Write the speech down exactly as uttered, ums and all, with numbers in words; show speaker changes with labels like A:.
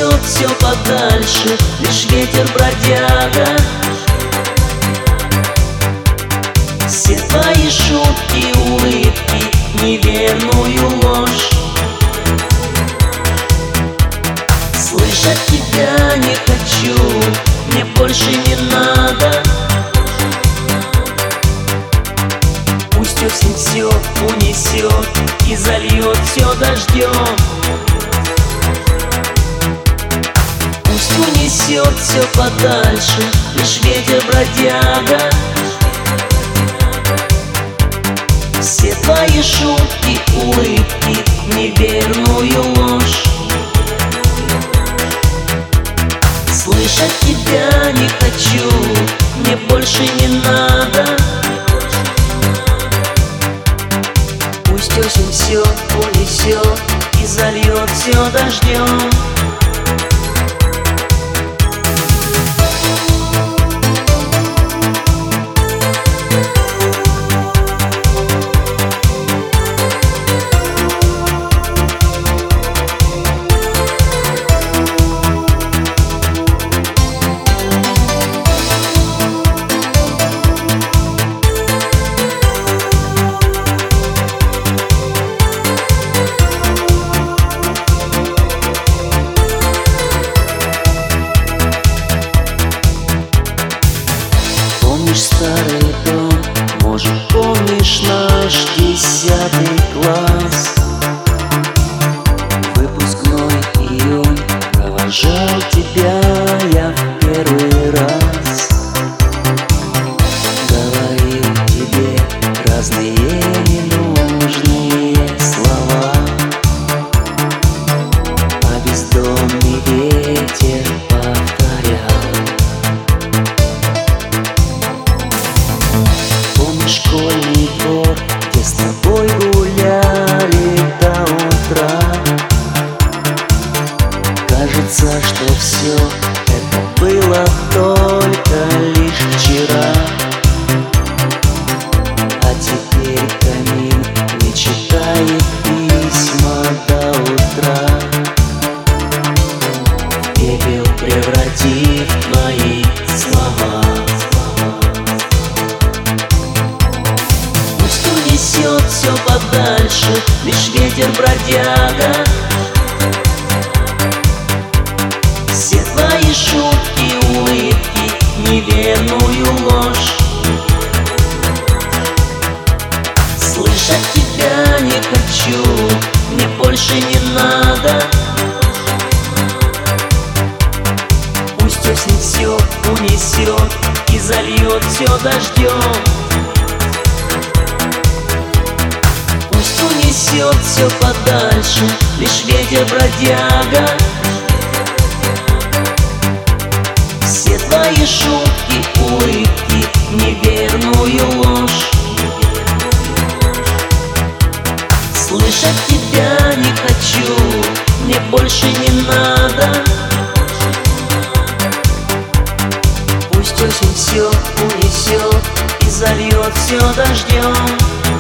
A: унесет все подальше, лишь ветер бродяга. Все твои шутки, улыбки, неверную ложь. Слышать тебя не хочу, мне больше не надо. Пусть осень все унесет и зальет все дождем. Пусть унесет все подальше, лишь ветер бродяга. Все твои шутки, улыбки, неверную ложь. Слышать тебя не хочу, мне больше не надо. Пусть осень все унесет и зальет все дождем. Помнишь старый дом, может, помнишь наш десятый класс? Выпускной июнь, провожал тебя я в первый раз. Говорил тебе разные ненужные слова, а бездомный ветер повторял. Школьный двор, где с тобой гуляли до утра. Кажется, что все это было только лишь вчера. А теперь камин не читает письма до утра, в пепел превратив твои слова. Несет все подальше, лишь ветер бродяга. Все твои шутки, улыбки, неверную ложь. Слышать тебя не хочу, мне больше не надо. Пусть осень все унесет и зальет все дождем. Унесет все подальше, лишь ветер бродяга. Все твои шутки, улыбки, неверную ложь. Слышать тебя не хочу, мне больше не надо. Пусть осень все унесет и зальет все дождем.